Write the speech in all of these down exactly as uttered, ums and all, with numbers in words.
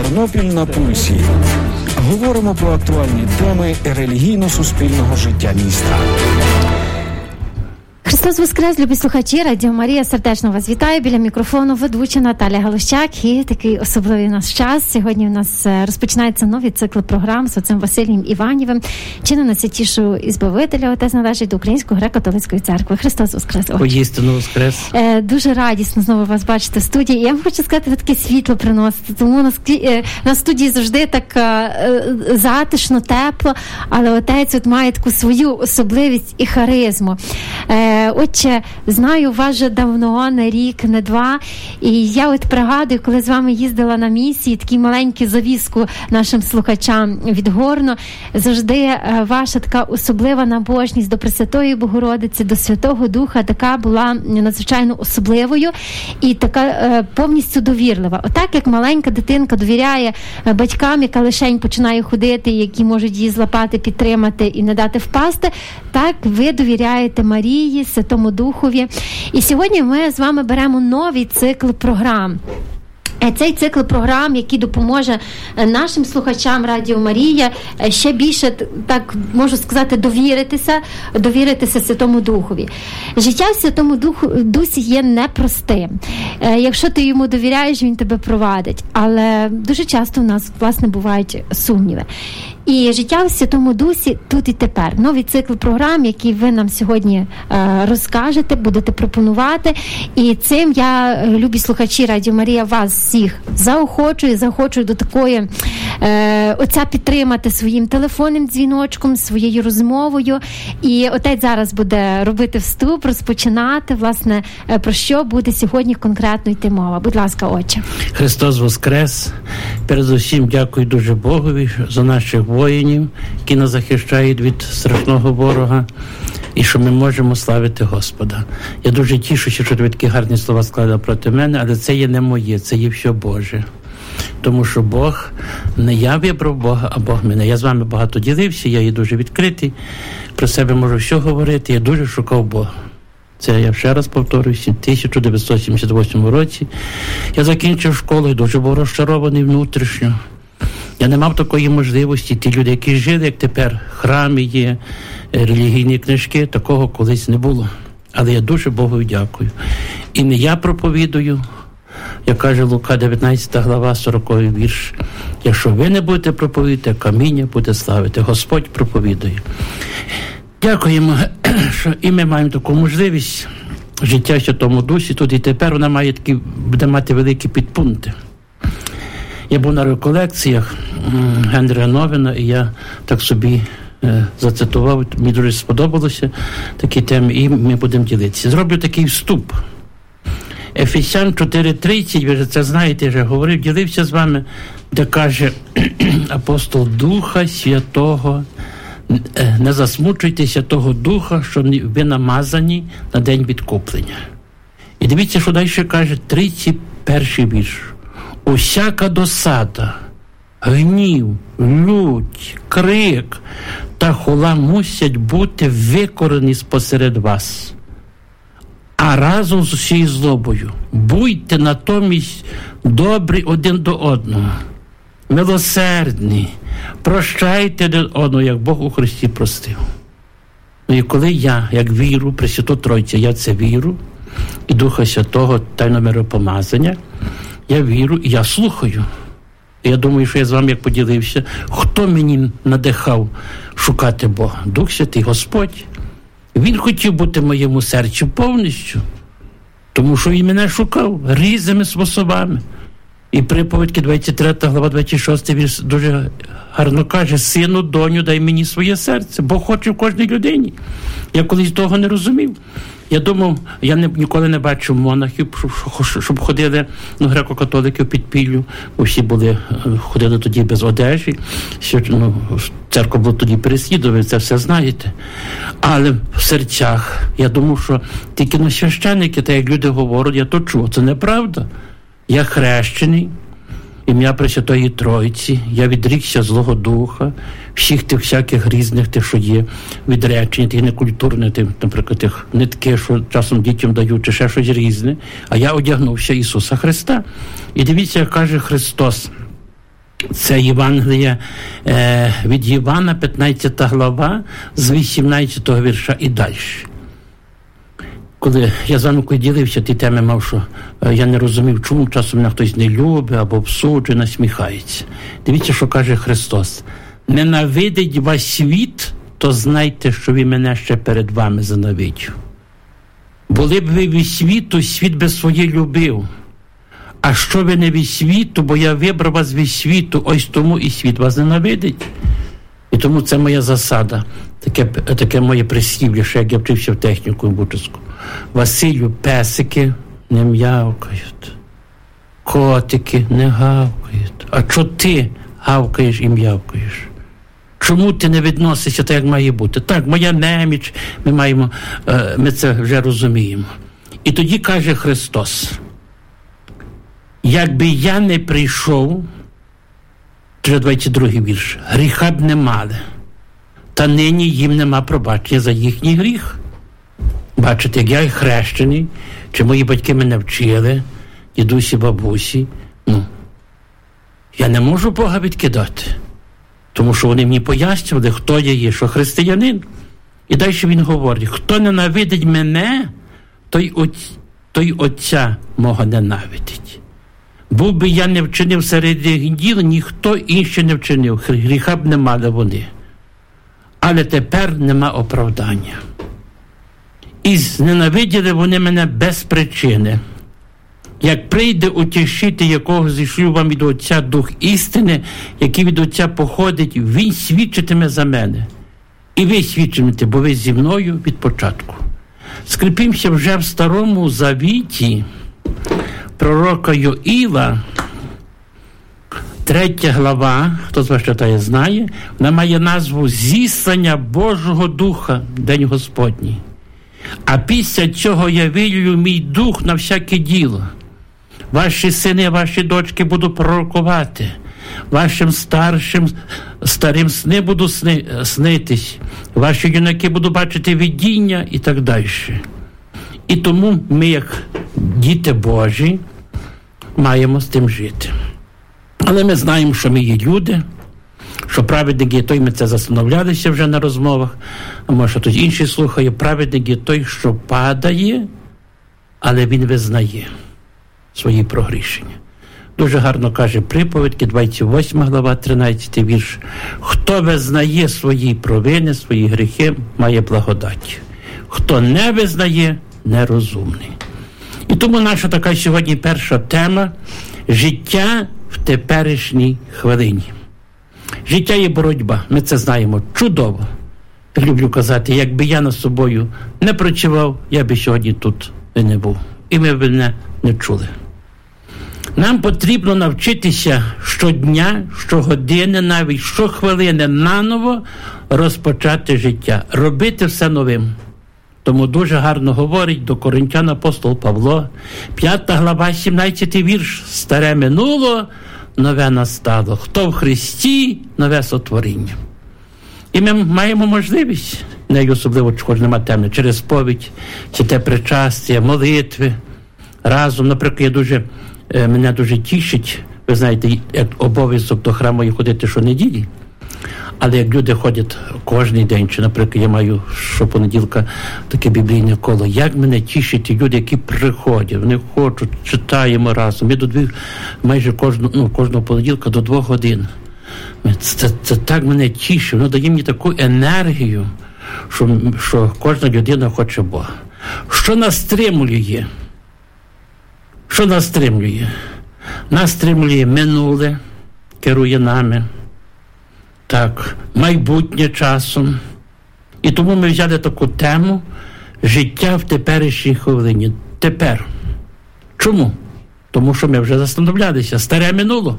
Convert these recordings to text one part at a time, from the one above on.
Тернопіль на пульсі. Говоримо про актуальні теми релігійно-суспільного життя міста. Христос Воскрес, любі слухачі, Радіо Марія сердечно вас вітаю. Біля мікрофону ведуча Наталя Галущак. І такий особливий у нас час. Сьогодні у нас розпочинається новий цикл програм з отцем Василієм Іванівим, чину найсвятішого Ізбавителя, отець належить до Української греко-католицької церкви. Христос Воскрес. Воістину Воскрес. Е, дуже радісно знову вас бачити в студії. Я вам хочу сказати, ви таке світло приносите, тому на, е, на студії завжди так е, затишно, тепло, але отець от має таку свою особливість і харизму. Е, Отче, знаю вас вже давно, не рік, не два, і я от пригадую, коли з вами їздила на місії, такі маленькі завіску нашим слухачам відгорну, завжди ваша така особлива набожність до Пресвятої Богородиці, до Святого Духа, така була надзвичайно особливою і така е, повністю довірлива. Отак, як маленька дитинка довіряє батькам, яка лишень починає ходити, які можуть її злапати, підтримати і не дати впасти, так ви довіряєте Марії, Святому Духові. І сьогодні ми з вами беремо новий цикл програм. Цей цикл програм, який допоможе нашим слухачам Радіо Марія ще більше, так можу сказати, довіритися, довіритися Святому Духові. Життя в Святому Духу, Дусі є непростим. Якщо ти йому довіряєш, він тебе провадить. Але дуже часто у нас, власне, бувають сумніви. І життя в Святому Дусі тут і тепер. Новий цикл програм, який ви нам сьогодні е, розкажете, будете пропонувати. І цим я, любі слухачі Радіо Марія, вас всіх заохочую, заохочую до такої е, отця підтримати своїм телефонним дзвіночком, своєю розмовою. І отець зараз буде робити вступ, розпочинати, власне, е, про що буде сьогодні конкретно йти мова. Будь ласка, отче. Христос Воскрес. Передусім дякую дуже Богові за наших воїнів, які нас захищають від страшного ворога, і що ми можемо славити Господа. Я дуже тішуся, що ви такі гарні слова складали проти мене, але це є не моє, це є все Боже. Тому що Бог, не я вибрав Бога, а Бог мене. Я з вами багато ділився, я є дуже відкритий, про себе можу все говорити, я дуже шукав Бога. Це я ще раз повторююся, в тисяча дев'ятсот сімдесят восьмому році я закінчив школу і дуже був розчарований внутрішньо. Я не мав такої можливості. Ті люди, які жили, як тепер, храми є, релігійні книжки, такого колись не було. Але я дуже Богу дякую. І не я проповідую, як каже Лука, дев'ятнадцята глава, сороковий вірш. Якщо ви не будете проповідати, каміння буде славити. Господь проповідує. Дякуємо, що і ми маємо таку можливість. Життя в Святому Дусі тут і тепер вона має такі, буде мати великі підпункти. Я був на реколекціях Генріха Новина, і я так собі е, зацитував, мені дуже сподобалося такі теми, і ми будемо ділитися. Зроблю такий вступ. Ефесян чотири тридцять, ви ж це знаєте, я вже говорив, ділився з вами, де каже апостол: Духа Святого, не засмучуйтеся того Духа, що ви намазані на день відкуплення. І дивіться, що далі каже тридцять перший вірш. Усяка досада, гнів, лють, крик та хула мусять бути викорені спосеред вас. А разом з усією злобою будьте натомість добрі один до одного, милосердні, прощайте один одного, як Бог у Христі простив. Ну і коли я, як віру, Пресвяту Тройцю, я це віру, і Духа Святого, тайного миропомазання, я віру і я слухаю. Я думаю, що я з вами як поділився. Хто мені надихав шукати Бога? Дух Святий, Господь. Він хотів бути в моєму серці повністю, тому що він мене шукав різними способами. І приповідки двадцять третя глава, двадцять шостий вірш дуже гарно каже: сину, доню, дай мені своє серце, Бог хоче в кожній людині. Я колись того не розумів. Я думав, я не, ніколи не бачив монахів, щоб, щоб ходили, ну, греко-католики в підпіллю, бо всі були, ходили тоді без одежі, що, ну, церква була тоді переслідувана, це все знаєте. Але в серцях я думав, що тільки на священники, так як люди говорять, я то чув, це неправда. Я хрещений, ім'я Пресвятої Тройці, я відрікся Злого Духа, всіх тих всяких різних, тих, що є, відречення, тих некультурних, тих, наприклад, тих нитки, що часом дітям дають, чи ще щось різне, а я одягнувся Ісуса Христа. І дивіться, як каже Христос, Це Євангелія е, від Івана, п'ятнадцята глава, з вісімнадцятого вірша і далі. Коли я з вами ділився, ті теми мав, що е, я не розумів, чому часом мене хтось не любить або обсуджує, насміхається. Дивіться, що каже Христос. Ненавидить вас світ, то знайте, що він мене ще перед вами занавидів. Були б ви від світу, світ би своє любив. А що ви не від світу, бо я вибрав вас від світу, ось тому і світ вас ненавидить. І тому це моя засада, таке, таке моє прислів'я, що як я вчився в техніку Бучацьку. Василю, песики не м'явкають, котики не гавкають. А чо ти гавкаєш і м'явкаєш? Чому ти не відносишся так, як має бути? Так, моя неміч, ми маємо, ми це вже розуміємо. І тоді каже Христос, якби я не прийшов, двадцять другий вірш, гріха б не мали, та нині їм нема пробачення за їхній гріх. Бачите, як я хрещений, чи мої батьки мене вчили, дідусі, бабусі, ну, я не можу Бога відкидати, тому що вони мені пояснювали, хто я є, що християнин. І далі він говорить, хто ненавидить мене, той, отць, той Отця мого ненавидить. Був би я не вчинив серед їх діл, ніхто інший не вчинив, гріха б не мали вони. Але тепер нема оправдання. І зненавиділи вони мене без причини. Як прийде утішити, якого зійшлю вам від Отця Дух істини, який від Отця походить, він свідчитиме за мене. І ви свідчите, бо ви зі мною від початку. Скріпімося вже в Старому Завіті пророка Йоїла, третя глава, хто з вас читає, знає, вона має назву «Зіслання Божого Духа, День Господній. А після цього я вилью мій дух на всяке діло. Ваші сини, ваші дочки буду пророкувати, вашим старшим, старим сни буду сни, снитись, ваші юнаки буду бачити видіння і так далі». І тому ми, як діти Божі, маємо з тим жити. Але ми знаємо, що ми є люди, що праведник є той, ми це застановлялися вже на розмовах, а може хтось інший слухає, праведник є той, що падає, але він визнає свої прогрішення. Дуже гарно каже приповідки, двадцять восьма глава, тринадцятий вірш. Хто визнає свої провини, свої гріхи, має благодать. Хто не визнає, нерозумний. І тому наша така сьогодні перша тема – життя в теперішній хвилині. Життя є боротьба, ми це знаємо чудово. Люблю казати, якби я над собою не працював, я би сьогодні тут і не був. І ми б мене не чули. Нам потрібно навчитися щодня, щогодини, навіть щохвилини наново розпочати життя, робити все новим. Тому дуже гарно говорить до Коринтян апостол Павло, п'ята глава, сімнадцятий вірш. Старе минуло, нове настало. Хто в Христі, нове сотворіння. І ми маємо можливість, не особливо кожен нема темне, через сповідь, чи те причастя, молитви, разом. Наприклад, я дуже, мене дуже тішить, ви знаєте, як обов'язок до храму ходити щонеділі. Але як люди ходять кожен день, чи, наприклад, я маю щопонеділка таке біблійне коло, як мене тішать люди, які приходять, вони хочуть, читаємо разом. Ми до двох, майже кожного, ну, кожного понеділка до двох годин. Це, це так мене тішить, воно дає мені таку енергію, що, що кожна людина хоче Бога. Що нас стримує? Що нас стримує? Нас стримує минуле, керує нами. Так, майбутнє часом. І тому ми взяли таку тему «Життя в теперішній хвилині». Тепер. Чому? Тому що ми вже застановлялися. Старе минуло.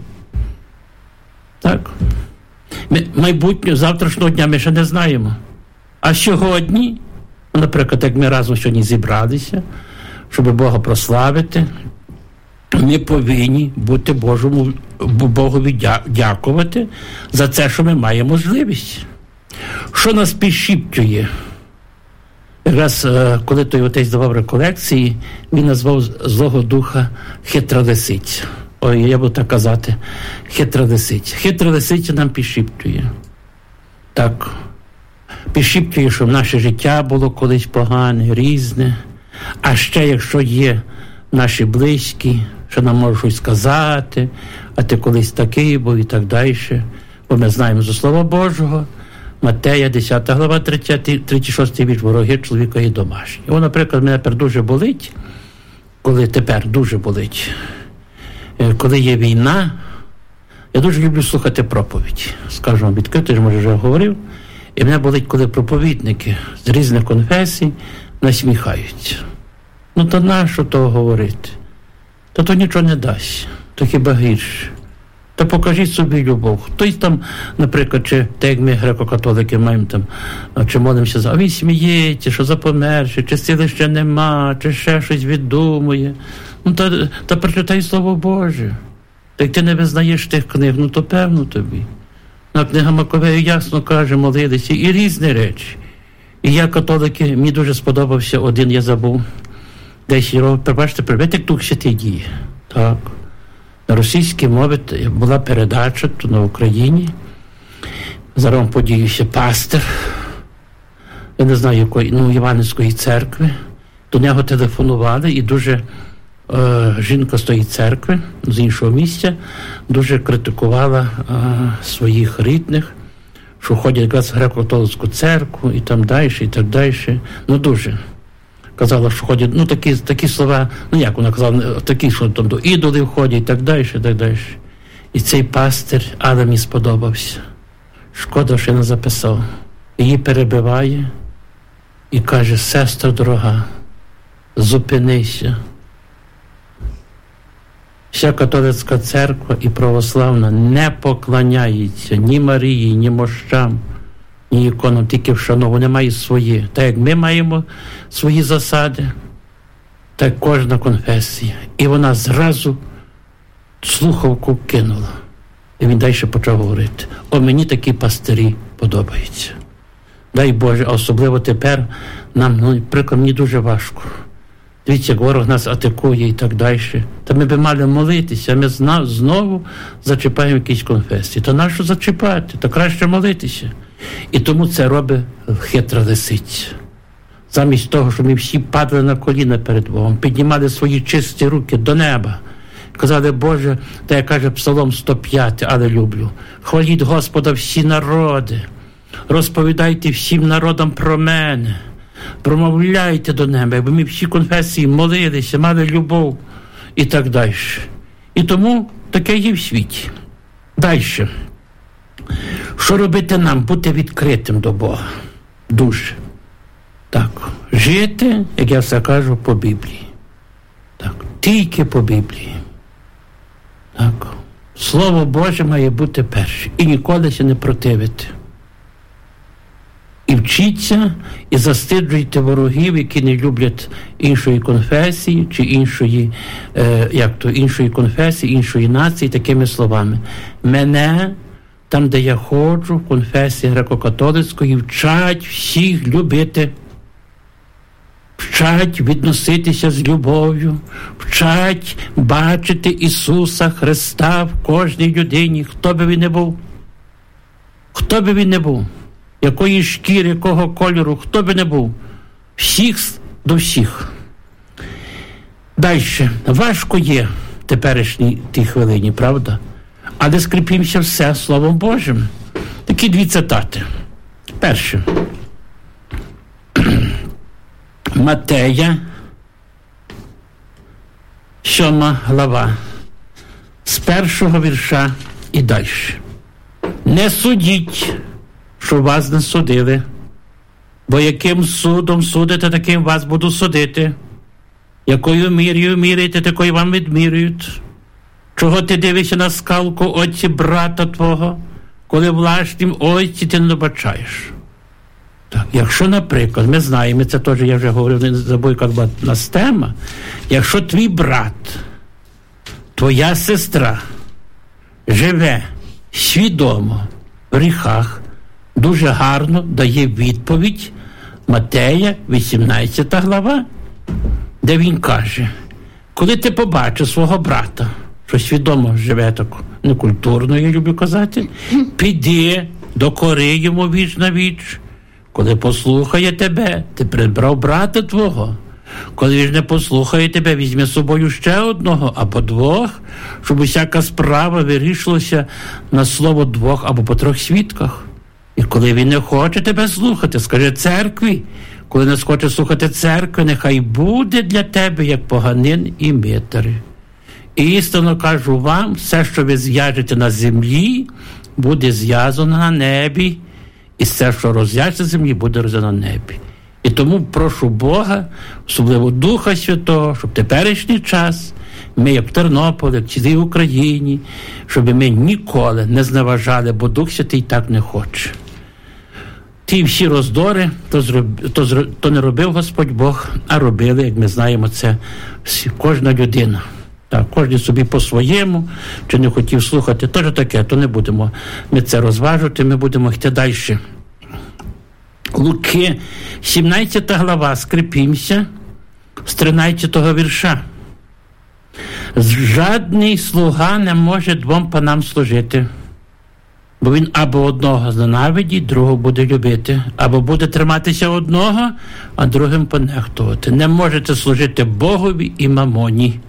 Так. Ми, майбутнє, завтрашнього дня ми ще не знаємо. А сьогодні, наприклад, як ми разом сьогодні зібралися, щоб Бога прославити, ми повинні бути Божому, Богові дякувати за це, що ми маємо можливість. Що нас підшіптює? Якраз, коли той отець давав реколекції, він назвав Злого Духа хитра лисиця. ой, я буду так казати, хитра лисиця. Хитра лисиця нам підшіптує. Так, підшіптує, що наше життя було колись погане, різне. А ще, якщо є наші близькі, що нам можуть щось сказати, а ти колись такий був і так далі. Бо ми знаємо зі Слова Божого, Матея, десята глава, тридцять шостий вірш, вороги чоловіка і домашні. О, наприклад, мене тепер дуже болить, коли тепер дуже болить, коли є війна, я дуже люблю слухати проповідь. Скажу вам відкрито, я може вже говорив, і мене болить, коли проповідники з різних конфесій насміхаються. Ну, то нащо того говорити? То то нічого не дасть, то хіба гірше. То покажіть собі любов. Хтось там, наприклад, чи так як ми, греко-католики, маємо там, чи молимося за, а він сміється, що за померши, чи сили ще нема, чи ще щось віддумує. Ну, та, та прочитай Слово Боже. Та як ти не визнаєш тих книг, ну, то певно тобі. На книга Маковею ясно каже, молилися, і різні речі. І я, католики, мені дуже сподобався один, я забув, десь його, побачите, привете, як Дух Святий діє. Так. На російській мові була передача тут на Україні. Зараз подіюся пастир, я не знаю якої, ну, Іванівської церкви. До нього телефонували і дуже е, жінка з тої церкви, з іншого місця, дуже критикувала е, своїх рідних, що ходять якраз в греко-католицьку церкву і там далі, і так далі. Ну, дуже. Казала, що ходять, ну, такі, такі слова, ну, як вона казала, такі, що там до ідолів ходять, і так далі, і так далі. І цей пастир, але мені сподобався. Шкода, що я не записав. Її перебиває і каже, сестра дорога, зупинися. Вся католицька церква і православна не поклоняється ні Марії, ні мощам, ні іконам, тільки вшанову, вони мають свої. Так як ми маємо свої засади, так кожна конфесія. І вона зразу слухавку кинула. І він далі почав говорити. О, мені такі пастирі подобаються. Дай Боже, а особливо тепер нам, ну, наприклад, мені дуже важко. Дивіться, як ворог нас атакує і так далі. Та ми б мали молитися, а ми знову зачіпаємо якісь конфесії. То нащо зачіпати? То краще молитися. І тому це робить хитра лисиця. Замість того, щоб ми всі падали на коліна перед Богом, піднімали свої чисті руки до неба, казали, Боже, та як каже Псалом сто п'ять, але люблю, хваліть Господа всі народи, розповідайте всім народам про мене, промовляйте до неба, якби ми всі конфесії молилися, мали любов і так далі. І тому таке є в світі. Далі. Що робити нам? Бути відкритим до Бога. Дуже. Так. Жити, як я все кажу, по Біблії. Так. Тільки по Біблії. Так. Слово Боже має бути перше. І ніколи се не противити. І вчіться, і застиджуйте ворогів, які не люблять іншої конфесії, чи іншої, е, як то, іншої конфесії, іншої нації, такими словами. Мене, там, де я ходжу, в конфесії греко-католицької, вчать всіх любити. Вчать відноситися з любов'ю, вчать бачити Ісуса Христа в кожній людині, хто би він не був. Хто би він не був. Якої шкіри, якого кольору, хто би не був. Всіх до всіх. Далі. Важко є в теперішній тій хвилині, правда? Але скріпімося все Словом Божим. Такі дві цитати. Перше. Матея, сьома глава, з першого вірша і далі. Не судіть, що вас не судили, бо яким судом судите, таким вас буду судити. Якою мірою міряєте, такою вам відмірюють. Чого ти дивишся на скалку оці брата твого, коли власнім ойці ти не добачаєш? Так, якщо, наприклад, ми знаємо, це теж я вже говорив, не забув, як була нас тема, якщо твій брат, твоя сестра живе свідомо в гріхах, дуже гарно дає відповідь Матея, вісімнадцята глава, де він каже, коли ти побачиш свого брата, що свідомо живе так некультурно, я люблю казати, піди, докори йому віч на віч. Коли послухає тебе, ти прибрав брата твого. Коли ж не послухає тебе, візьми з собою ще одного або двох, щоб усяка справа вирішилася на слово двох або по трьох свідках. І коли він не хоче тебе слухати, скажи церкві. Коли не схоче слухати церкви, нехай буде для тебе, як поганин і митар. І істинно кажу вам, все, що ви зв'яжете на землі, буде зв'язано на небі, і все, що розв'яжеться на землі, буде розв'язано на небі. І тому прошу Бога, особливо Духа Святого, щоб теперішній час ми, як в Тернополі, як в цілій Україні, щоб ми ніколи не зневажали, бо Дух Святий так не хоче. Ті всі роздори, то, зроб, то, то не робив Господь Бог, а робили, як ми знаємо, це всі, кожна людина. Так, кожен собі по-своєму, чи не хотів слухати, теж таке, то не будемо ми це розважувати, ми будемо йти далі. Луки, сімнадцята глава, скріпімся, з тринадцятого вірша. Жадний слуга не може двом панам служити, бо він або одного зненавидить, другого буде любити, або буде триматися одного, а другим понехтувати. Не можете служити Богові і мамоні.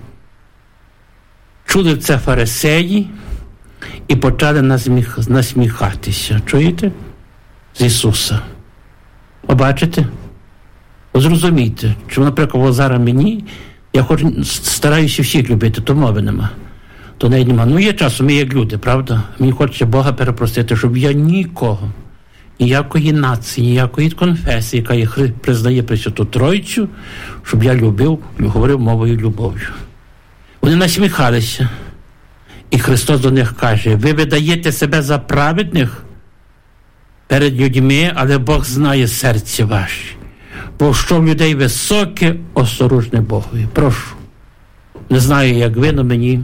Чули це фарисеї і почали насміх, насміхатися. Чуєте? З Ісуса. Побачите? Зрозумійте, що, наприклад, зараз мені, я хочу, стараюся всіх любити, то мови нема. То навіть нема. Ну, є часу, ми як люди, правда? Мені хочеться Бога перепросити, щоб я нікого, ніякої нації, ніякої конфесії, яка їх признає Пресвяту Тройцю, щоб я любив, говорив мовою любов'ю. Вони насміхалися. І Христос до них каже: ви видаєте себе за праведних перед людьми, але Бог знає серця ваші. Бо що в людей високе, осторожне Богові. Прошу. Не знаю, як ви, але мені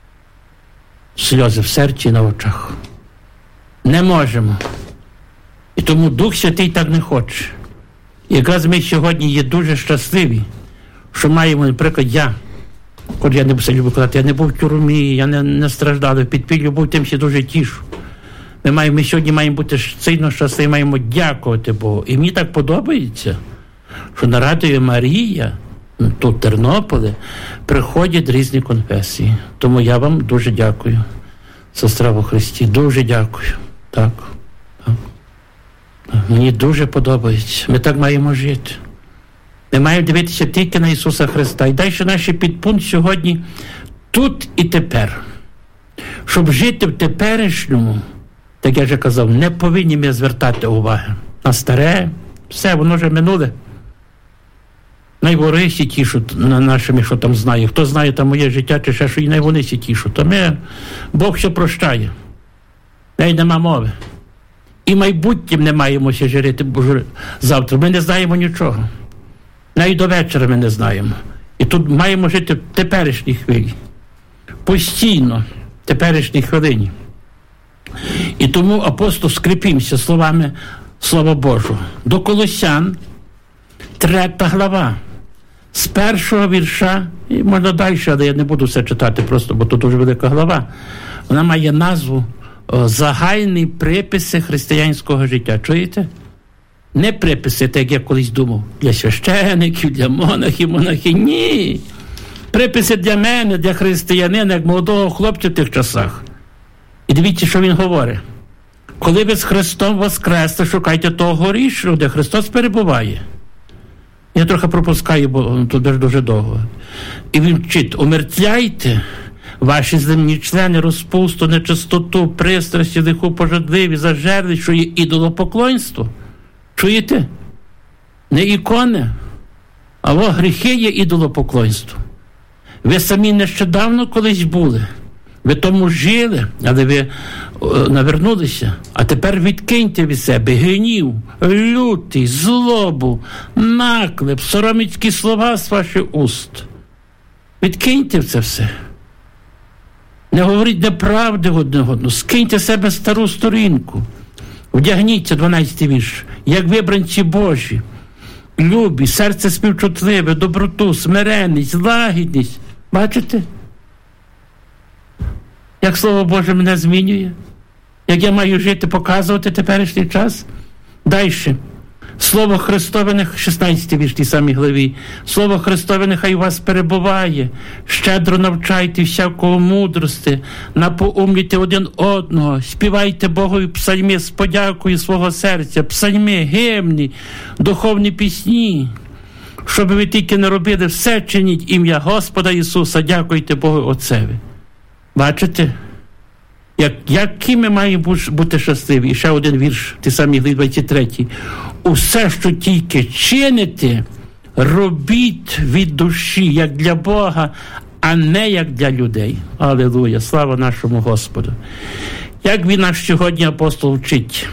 сльози в серці і на очах. Не можемо. І тому Дух Святий так не хоче. І якраз ми сьогодні є дуже щасливі, що маємо, наприклад, я, хоч я не все люблю казати, я не був в тюрмі, я не, не страждав, в підпіллю був, тим ще дуже тішу. Ми, маємо, ми сьогодні маємо бути сильно щасливі, маємо дякувати Богу. І мені так подобається, що на Радіо Марія, тут в Тернополі, приходять різні конфесії. Тому я вам дуже дякую, сестра во Христі, дуже дякую. Так, так. Мені дуже подобається. Ми так маємо жити. Ми маємо дивитися тільки на Ісуса Христа. І далі наш підпункт сьогодні тут і тепер. Щоб жити в теперішньому, так я вже казав, не повинні ми звертати уваги на старе, все, воно вже минуле. Най вороги сі тішуть на нашими, що там знає. Хто знає там моє життя, чи ще що, і най вони сі тішуть. То ми, Бог все прощає. Най нема мови. І майбутнім не маємо ще жити завтра. Ми не знаємо нічого. Навіть до вечора ми не знаємо. І тут маємо жити в теперішній хвилі. Постійно, в теперішній хвилині. І тому апостол скріпімося словами Слова Божого. До Колосян, третя глава, з першого вірша, і можна далі, але я не буду все читати просто, бо тут дуже велика глава. Вона має назву «Загальні приписи християнського життя». Чуєте? Не приписи, так як я колись думав, для священиків, для монахів, монахів. Ні. Приписи для мене, для християнина, як молодого хлопця в тих часах. І дивіться, що він говорить. Коли ви з Христом воскресли, шукайте того горішого, де Христос перебуває. Я трохи пропускаю, бо тут дуже, дуже довго. І він вчить: умертвляйте ваші земні члени, розпусту, нечистоту, пристрасті, лиху, пожадливі, зажерливі, що є ідолопоклонство. Чуєте? Не ікони, а во гріхи є ідолопоклонство. Ви самі нещодавно колись були. Ви тому жили, але ви о, навернулися. А тепер відкиньте від себе гнів, лютий, злобу, наклеп, сороміцькі слова з ваших уст. Відкиньте це все. Не говоріть неправди одне одному. Скиньте себе стару сторінку. Вдягніться, дванадцятий вірш, як вибранці Божі, любі, серце співчутливе, доброту, смиренність, лагідність. Бачите? як Слово Боже мене змінює, як я маю жити, показувати теперішній час. Дальше. Слово Христове, шістнадцятий вірш тій самій главі. Слово Христове нехай у вас перебуває. Щедро навчайте всякого мудрости, напоумлюйте один одного, співайте Богові псальми з подякою свого серця, псальми, гімни, духовні пісні. Щоб ви тільки не робили, все чиніть ім'я Господа Ісуса, дякуйте Богу Отцеві. Бачите? Як, які ми маємо бути щасливі? І ще один вірш, ті самі главі двадцять третій. Усе, що тільки чините, робіть від душі, як для Бога, а не як для людей. Алілуя, слава нашому Господу. Як він нас сьогодні, апостол, вчить?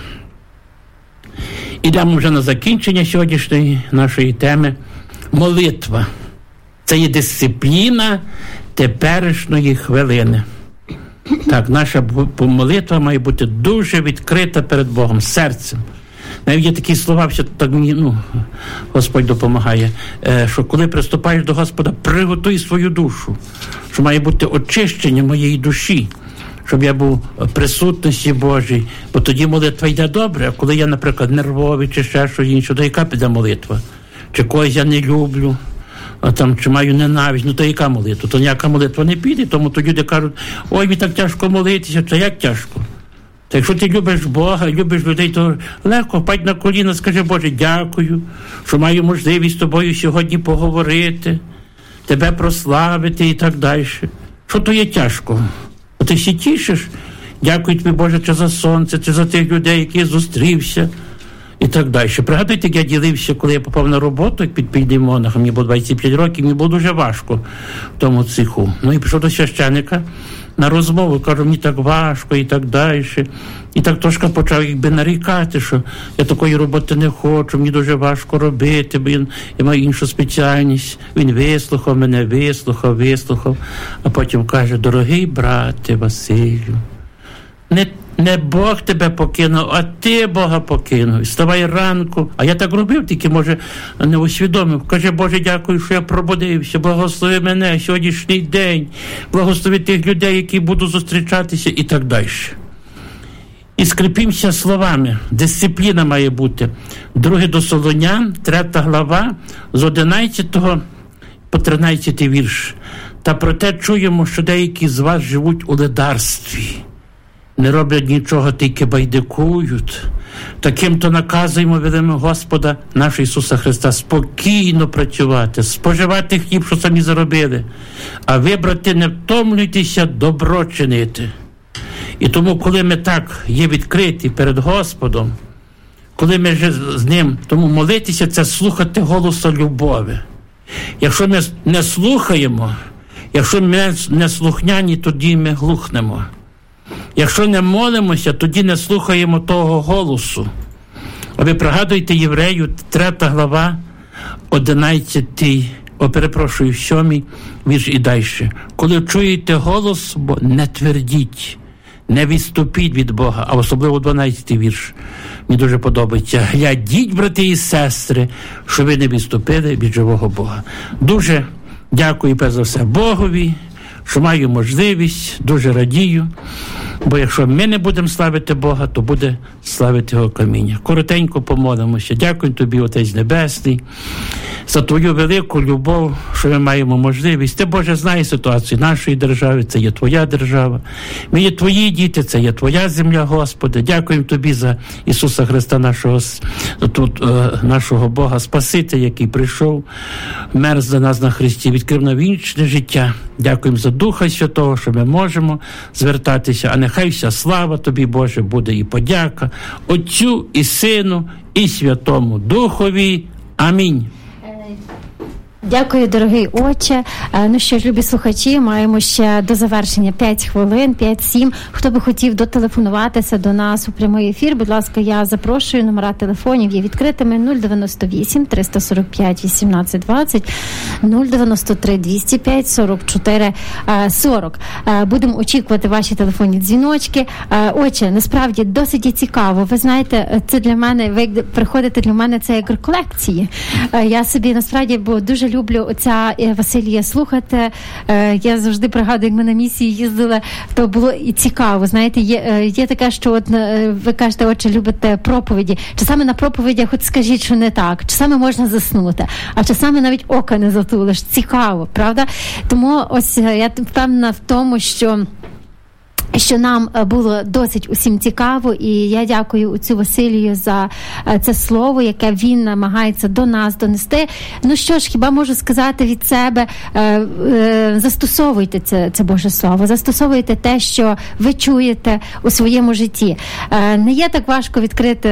Ідемо вже на закінчення сьогоднішньої нашої теми. Молитва. Це є дисципліна теперішньої хвилини. Так, наша молитва має бути дуже відкрита перед Богом, серцем. Навіть є такі слова, що так мені, ну, Господь допомагає, що коли приступаєш до Господа, приготуй свою душу, що має бути очищення моєї душі, щоб я був в присутності Божій, бо тоді молитва йде добре, а коли я, наприклад, нервовий чи ще щось інше, то яка піде молитва? Чи когось я не люблю, а там, чи маю ненависть, ну то яка молитва? То ніяка молитва не піде, тому то люди кажуть, ой, мені так тяжко молитися, то як тяжко? Та якщо ти любиш Бога, любиш людей, то легко впадь на коліна, скажи, Боже, дякую, що маю можливість з тобою сьогодні поговорити, тебе прославити і так далі. Що то є тяжко? А ти всі тішиш? Дякую тобі, Боже, чи за сонце, чи за тих людей, які я зустрівся. І так далі. Пригадуйте, як я ділився, коли я попав на роботу як підпільний монах, мені було двадцять п'ять років, мені було дуже важко в тому цеху. Ну і пішов до священика на розмову, кажу, мені так важко і так далі. І так трошки почав якби нарікати, що я такої роботи не хочу, мені дуже важко робити, бо я, я маю іншу спеціальність. Він вислухав мене, вислухав, вислухав, а потім каже, дорогий брате Василю, не Не Бог тебе покинув, а ти Бога покинув. Вставай ранку. А я так робив, тільки, може, не усвідомив. Каже, Боже, дякую, що я пробудився. Благослови мене сьогоднішній день. Благослови тих людей, які буду зустрічатися і так далі. І скріпімося словами. Дисципліна має бути. Друге до Солонян, третя глава, з одинадцятого по тринадцятий вірш. Та проте чуємо, що деякі з вас живуть у ледарстві. Не роблять нічого, тільки байдикують. Таким-то наказуємо велимо Господа нашого Ісуса Христа спокійно працювати, споживати хліб, що самі заробили, а ви, брати, не втомлюйтеся добро чинити. І тому, коли ми так є відкриті перед Господом, коли ми ж з Ним, тому молитися – це слухати голосу любові. Якщо ми не слухаємо, якщо ми не слухняні, тоді ми глухнемо. Якщо не молимося, тоді не слухаємо того голосу. А ви пригадуєте Єврею, третя глава, одинадцятий, о, перепрошую, сьомий вірш і далі. Коли чуєте голос, бо не твердіть, не відступіть від Бога, а особливо дванадцятий вірш. Мені дуже подобається. Глядіть, брати і сестри, що ви не відступили від живого Бога. Дуже дякую, перш за все, Богові, що маю можливість, дуже радію. Бо якщо ми не будемо славити Бога, то буде славити Його каміння. Коротенько помолимося. Дякую тобі, Отець Небесний, за твою велику любов, що ми маємо можливість. Ти, Боже, знаєш ситуацію нашої держави, це є твоя держава. Ми є твої діти, це є твоя земля, Господи. Дякуємо тобі за Ісуса Христа, нашого, тут, нашого Бога, Спасителя, який прийшов, мер за нас на Христі, відкрив нам вічне життя. Дякуємо за Духа Святого, що ми можемо звертатися, а нехай вся слава тобі, Боже, буде і подяка Отцю і Сину і Святому Духові. Амінь. Дякую, дорогий отче. Ну що ж, любі слухачі, маємо ще до завершення п'ять хвилин, п'ять-сім. Хто би хотів дотелефонуватися до нас у прямий ефір, будь ласка, я запрошую. Номера телефонів є відкритими: нуль дев'яносто вісім триста сорок п'ять вісімнадцять двадцять, нуль дев'яносто три двісті п'ять сорок чотири сорок. Будемо очікувати ваші телефонні дзвіночки. Отче, насправді досить цікаво. Ви знаєте, це для мене, ви приходите для мене, це як колекції. Я собі насправді, бо дуже люблю отця Василія слухати. Я завжди пригадую, як ми на місії їздили, то було і цікаво. Знаєте, є, є таке, що от ви кажете, отче, любите проповіді. Часами на проповідях от скажіть, що не так. Часами можна заснути, а часами навіть ока не затулиш. Цікаво, правда? Тому ось я впевнена в тому, що що нам було досить усім цікаво, і я дякую отцю Василію за це слово, яке він намагається до нас донести. Ну що ж, хіба можу сказати від себе, застосовуйте це, це Боже Слово, застосовуйте те, що ви чуєте у своєму житті. Не є так важко відкрити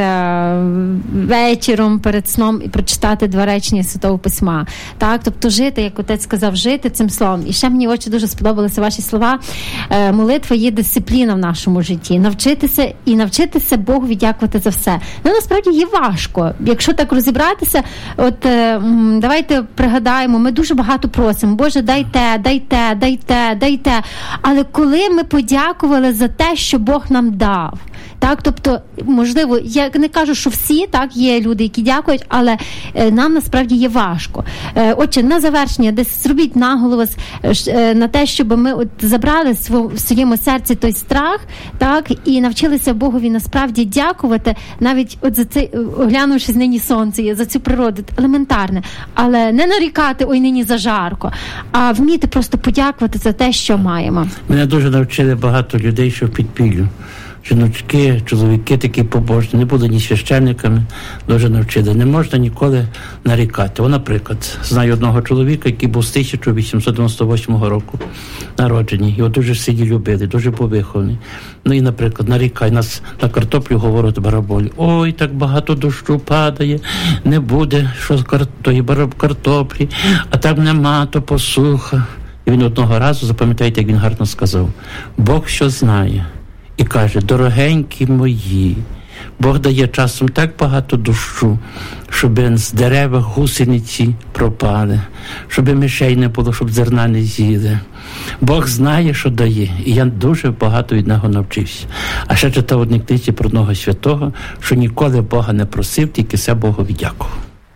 вечором перед сном і прочитати два речення Святого Письма. Так? Тобто жити, як отець сказав, жити цим словом. І ще мені, отче, дуже сподобалися ваші слова. Молитва є дисципліна в нашому житті. Навчитися і навчитися Богу дякувати за все. Ну, насправді, є важко. Якщо так розібратися, от е, давайте пригадаємо, ми дуже багато просимо. Боже, дай те, дай те, дай те, дай те. Але коли ми подякували за те, що Бог нам дав, так, тобто, можливо, я не кажу, що всі, так, є люди, які дякують, але е, нам насправді є важко. Е, отже, на завершення, десь зробіть наголос е, на те, щоб ми от забрали св- в своєму серці той страх, так, і навчилися Богові насправді дякувати, навіть от за це, оглянувшись нині сонце, за цю природу, елементарне, але не нарікати, ой, нині зажарко, а вміти просто подякувати за те, що маємо. Мене дуже навчили багато людей, що в підпіллю. Жіночки, чоловіки такі побожні, не були ні священниками, дуже навчили. Не можна ніколи нарікати. О, наприклад, знаю одного чоловіка, який був з тисяча вісімсот дев'яносто восьмого року народжений. Його дуже сильно любили, дуже повихований. Ну і, наприклад, нарікай. Нас на картоплю говорять бараболі. Ой, так багато дощу падає, не буде що тої картоплі, а так нема, то посуха. І він одного разу, запам'ятайте, як він гарно сказав, Бог що знає. І каже, дорогенькі мої, Бог дає часом так багато дощу, щоб з дерева гусениці пропали, щоб мишей не було, щоб зерна не з'їли. Бог знає, що дає, і я дуже багато від нього навчився. А ще читав одній книзі про одного святого, що ніколи Бога не просив, тільки все Богові дякував.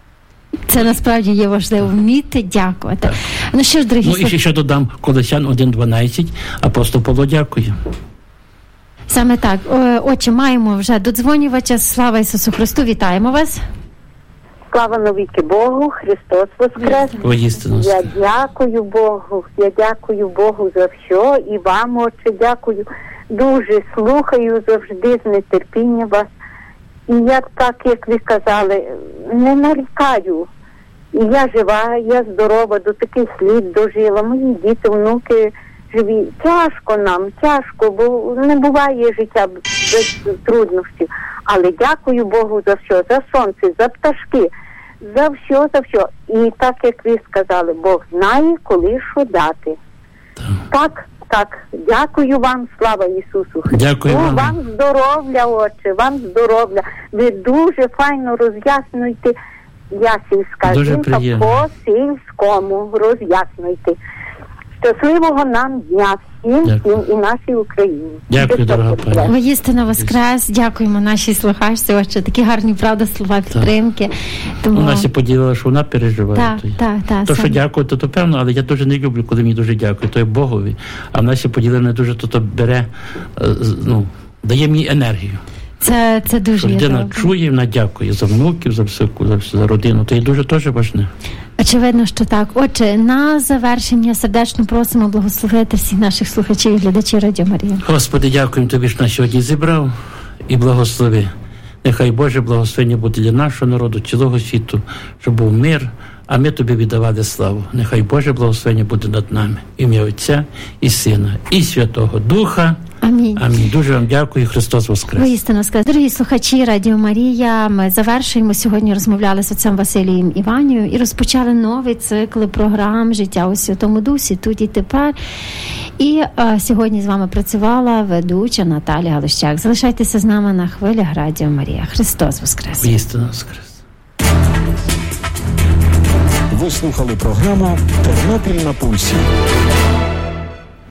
Це насправді є важливо, вміти дякувати. Так. Ну що ж, дорогі Ну і ще, ще додам, Колосян один дванадцять, апостол Павло дякує. Саме так. Отче, маємо вже додзвонювача. Слава Ісусу Христу, вітаємо вас. Слава навіки Богу, Христос воскрес. Воістину. Я дякую Богу, я дякую Богу за все, і вам, Отче, дякую. Дуже слухаю завжди з нетерпіння вас. І я так, як ви казали, не нарікаю. І я жива, я здорова, до таких слід дожила. Мої діти, внуки живі. Тяжко нам, тяжко, бо не буває життя без труднощів. Але дякую Богу за все, за сонце, за пташки, за все, за все. І так, як ви сказали, Бог знає, коли що дати. Так, так, так. Дякую вам, слава Ісусу Христу. Дякую вам. Вам здоров'я, Отче, вам здоров'я. Ви дуже файно роз'яснюєте. Я сільська жінка, по сільському роз'яснюйте. Щасливого нам дня всім, всім і нашій Україні. Дякую, дорога пані. Воістину воскрес. Дякуємо нашій слухачці. Отже, такі гарні, правда, слова підтримки. Тому... У нас і поділила, що вона переживає. Так, так, так. То, що дякую, то, то певно, але я дуже не люблю, коли мені дуже дякую. То є Богові. А в нас і поділена дуже, то, то бере, ну, дає мені енергію. Це, це дуже є людина добре. Чує, вона дякує за внуків, за все, за, за родину. То є дуже теж важливо. Очевидно, що так. Отже, на завершення сердечно просимо благословити всіх наших слухачів і глядачів Радіо Марія. Господи, дякуємо Тобі, що нас сьогодні зібрав і благослови. Нехай Боже благословення буде для нашого народу, цілого світу, щоб був мир, а ми Тобі віддавали славу. Нехай Боже благословення буде над нами. Ім'я Отця і Сина, і Святого Духа. Амінь. Амінь. Дуже вам дякую. Христос воскрес. Воістину воскрес. Дорогі слухачі Радіо Марія, ми завершуємо сьогодні, розмовляли з отцем Василієм Іванією і розпочали новий цикл програм «Життя у Святому Дусі», тут і тепер. І а, сьогодні з вами працювала ведуча Наталія Галущак. Залишайтеся з нами на хвилях Радіо Марія. Христос воскрес. Воістину воскрес. Ви слухали програму «Тернопіль на пульсі».